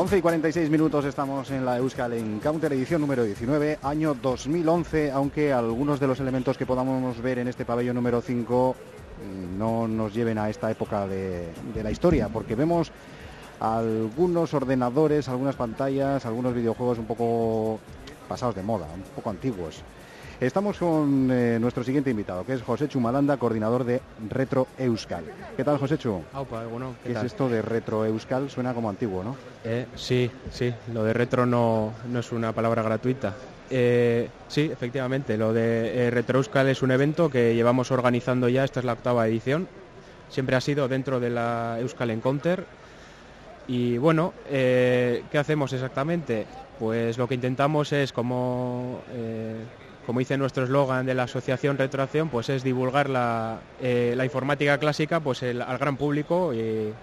11:46 estamos en la Euskal Encounter, edición número 19, año 2011, aunque algunos de los elementos que podamos ver en este pabellón número 5 no nos lleven a esta época de la historia, porque vemos algunos ordenadores, algunas pantallas, algunos videojuegos un poco pasados de moda, un poco antiguos. Estamos con nuestro siguiente invitado, que es Josechu Malanda, coordinador de Retro Euskal. ¿Qué tal, Josechu? Bueno, ¿Qué es esto de Retro Euskal? Suena como antiguo, ¿no? Sí, lo de retro no es una palabra gratuita. Sí, efectivamente, lo de Retro Euskal es un evento que llevamos organizando ya, esta es la 8ª edición. Siempre ha sido dentro de la Euskal Encounter. Y bueno, ¿qué hacemos exactamente? Pues lo que intentamos es, como dice nuestro eslogan de la asociación Retroacción, pues es divulgar la informática clásica pues al gran público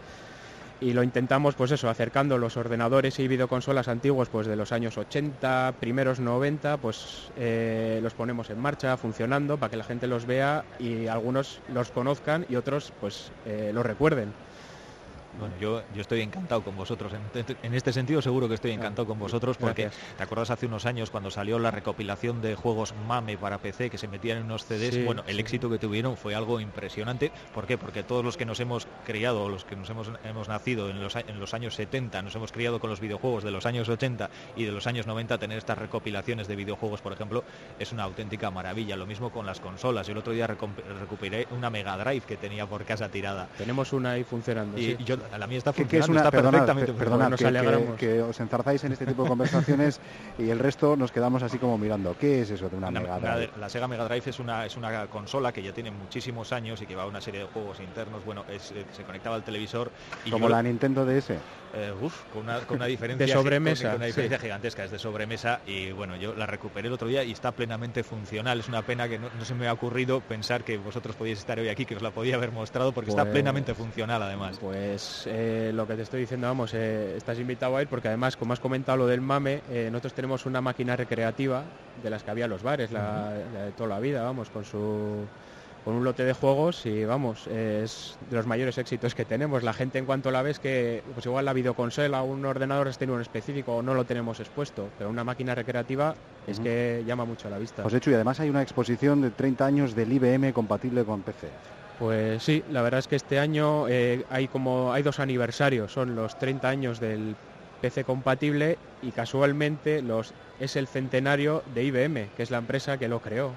y lo intentamos pues eso, acercando los ordenadores y videoconsolas antiguos pues de los años 80, primeros 90, pues los ponemos en marcha, funcionando, para que la gente los vea y algunos los conozcan y otros pues los recuerden. Bueno, yo estoy encantado con vosotros. En este sentido seguro que estoy encantado con vosotros porque gracias. ¿Te acuerdas hace unos años cuando salió la recopilación de juegos MAME para PC que se metían en unos CDs? Sí, bueno, el éxito que tuvieron fue algo impresionante. ¿Por qué? Porque todos los que nos hemos criado, los que hemos nacido en los años 70, nos hemos criado con los videojuegos de los años 80 y de los años 90, tener estas recopilaciones de videojuegos, por ejemplo, es una auténtica maravilla. Lo mismo con las consolas. Yo el otro día recuperé una Mega Drive que tenía por casa tirada. Tenemos una ahí funcionando. Y sí. la mía está funcionando. Perdonad, nos alegramos. que os enzarzáis en este tipo de conversaciones y el resto nos quedamos así como mirando. ¿Qué es eso de una Mega Drive? La Sega Mega Drive es una consola que ya tiene muchísimos años y que va a una serie de juegos internos. Bueno, se conectaba al televisor. Y como la Nintendo DS. Con una diferencia de sobremesa, con una diferencia gigantesca, es de sobremesa. Y bueno, yo la recuperé el otro día y está plenamente funcional. Es una pena que no se me ha ocurrido pensar que vosotros podíais estar hoy aquí, que os la podía haber mostrado, porque está plenamente funcional además. Pues lo que te estoy diciendo, vamos, estás invitado a ir porque además, como has comentado lo del MAME, nosotros tenemos una máquina recreativa de las que había en los bares, la de toda la vida, vamos, con un lote de juegos y vamos, es de los mayores éxitos que tenemos. La gente en cuanto la ves que pues igual la videoconsola o un ordenador has tenido un específico o no lo tenemos expuesto, pero una máquina recreativa es que llama mucho a la vista. Pues hecho, y además hay una exposición de 30 años del IBM compatible con PC. Pues sí, la verdad es que este año hay 2 aniversarios, son los 30 años del PC compatible y casualmente es el centenario de IBM, que es la empresa que lo creó,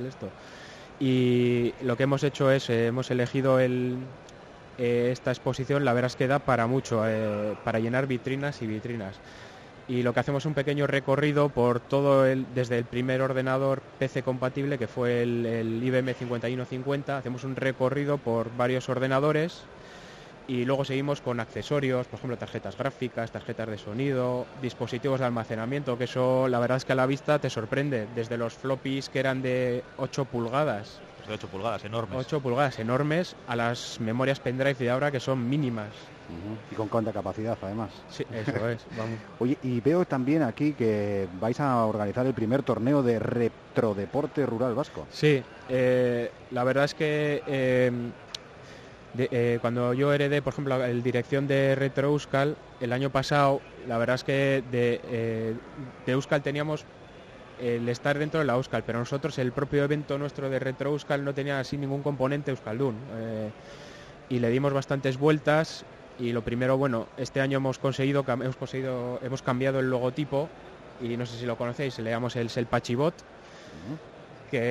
Y lo que hemos hecho es, hemos elegido esta exposición, la verdad es que da para mucho, para llenar vitrinas y vitrinas. Y lo que hacemos es un pequeño recorrido por desde el primer ordenador PC compatible, que fue el IBM 5150, hacemos un recorrido por varios ordenadores y luego seguimos con accesorios, por ejemplo, tarjetas gráficas, tarjetas de sonido, dispositivos de almacenamiento, que eso la verdad es que a la vista te sorprende, desde los floppies que eran de 8 pulgadas. De 8 pulgadas, enormes. 8 pulgadas, enormes, a las memorias pendrive de ahora que son mínimas. Y con cuánta capacidad, además. Sí, eso es, vamos. Oye, y veo también aquí que vais a organizar el primer torneo de retrodeporte rural vasco. Sí, la verdad es que cuando yo heredé, por ejemplo, la dirección de Retro Euskal, el año pasado, la verdad es que de Euskal teníamos el estar dentro de la Euskal, pero nosotros el propio evento nuestro de Retro Euskal no tenía así ningún componente euskaldun. Y le dimos bastantes vueltas. Y lo primero, bueno, este año hemos cambiado el logotipo y no sé si lo conocéis, le llamamos el Pachibot, que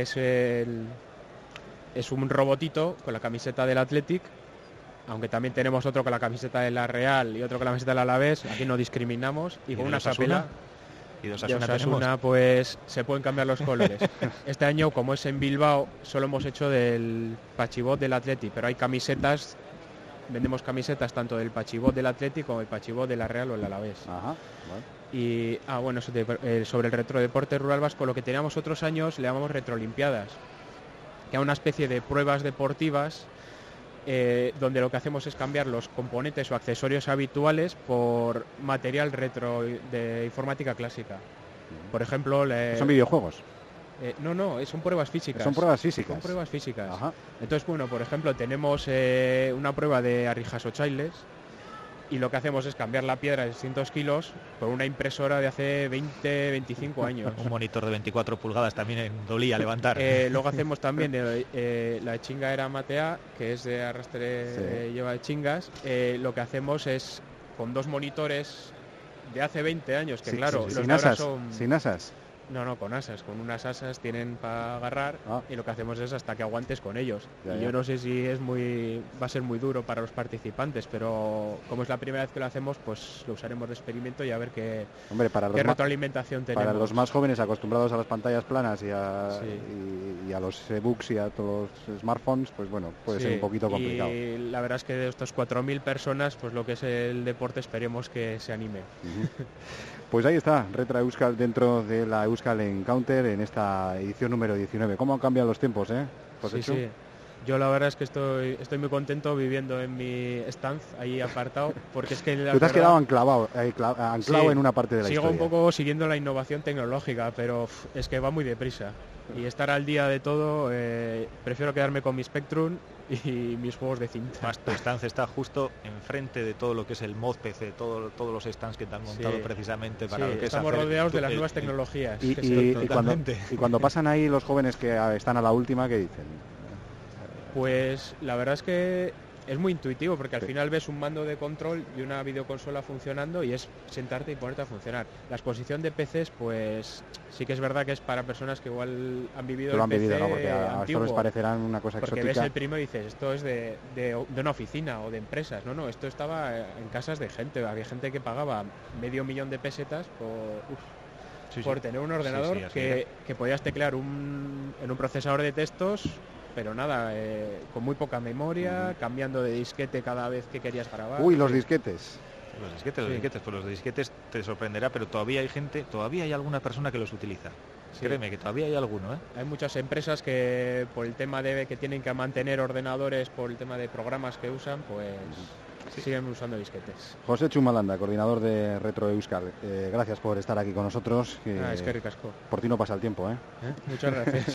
es un robotito con la camiseta del Athletic, aunque también tenemos otro con la camiseta de la Real y otro con la camiseta del Alavés, aquí no discriminamos, y con una capela. Y de Osasuna, pues se pueden cambiar los colores. Este año, como es en Bilbao, solo hemos hecho del Pachibot del Athletic, pero hay camisetas. Vendemos camisetas tanto del Pachibot del Atlético como el Pachibot de la Real o el Alavés. Ajá, bueno. Y bueno, sobre el retrodeporte rural vasco, lo que teníamos otros años le llamamos retrolimpiadas, que es una especie de pruebas deportivas donde lo que hacemos es cambiar los componentes o accesorios habituales por material retro de informática clásica. Por ejemplo, ¿son videojuegos? No, son pruebas físicas. Son pruebas físicas. Son pruebas físicas. Ajá. Entonces, bueno, por ejemplo, tenemos una prueba de Arrijas o Chailes, y lo que hacemos es cambiar la piedra de 600 kilos por una impresora de hace 20, 25 años. Un monitor de 24 pulgadas también dolía levantar. Luego hacemos también la chingadera matea, que es de arrastre, lleva de chingas. Lo que hacemos es con 2 monitores de hace 20 años, que claro, los sin de ahora asas, son... sin asas. No, con asas. Con unas asas tienen para agarrar y lo que hacemos es hasta que aguantes con ellos. Yo no sé si va a ser muy duro para los participantes, pero como es la primera vez que lo hacemos, pues lo usaremos de experimento y a ver qué retroalimentación tenemos. Para los más jóvenes acostumbrados a las pantallas planas y a los e-books y a todos los smartphones, pues bueno, puede ser un poquito complicado. Y la verdad es que de estos 4.000 personas, pues lo que es el deporte esperemos que se anime. Pues ahí está, Retro Euskal dentro de la Euskal Encounter en esta edición número 19. ¿Cómo han cambiado los tiempos, Sí. Yo la verdad es que estoy muy contento viviendo en mi stand ahí apartado, porque es que... Tú te has quedado anclado en una parte de la historia. Sigo un poco siguiendo la innovación tecnológica, pero es que va muy deprisa. Y estar al día de todo, prefiero quedarme con mi Spectrum y mis juegos de cinta. Tu stand está justo enfrente de todo lo que es el mod PC, todos los stands que te han montado precisamente para lo que estamos es rodeados de las nuevas tecnologías. Y cuando pasan ahí los jóvenes que están a la última, ¿qué dicen? Pues la verdad es que es muy intuitivo, porque al final ves un mando de control y una videoconsola funcionando y es sentarte y ponerte a funcionar. La exposición de PCs, pues sí que es verdad que es para personas que igual han vivido el PC ¿no? Porque a antiguo, esto les parecerán una cosa porque exótica. Ves el primero y dices, esto es de una oficina o de empresas. No, esto estaba en casas de gente. Había gente que pagaba $500,000 de pesetas por tener un ordenador que podías teclear en un procesador de textos, pero nada, con muy poca memoria, cambiando de disquete cada vez que querías grabar. Uy, los disquetes. Los disquetes te sorprenderá, pero todavía hay alguna persona que los utiliza. Créeme que todavía hay alguno, Hay muchas empresas que por el tema de que tienen que mantener ordenadores, por el tema de programas que usan, pues siguen usando disquetes. José Chumalanda, coordinador de Retro Euskal, gracias por estar aquí con nosotros. Es que ricasco. Por ti no pasa el tiempo, Muchas gracias.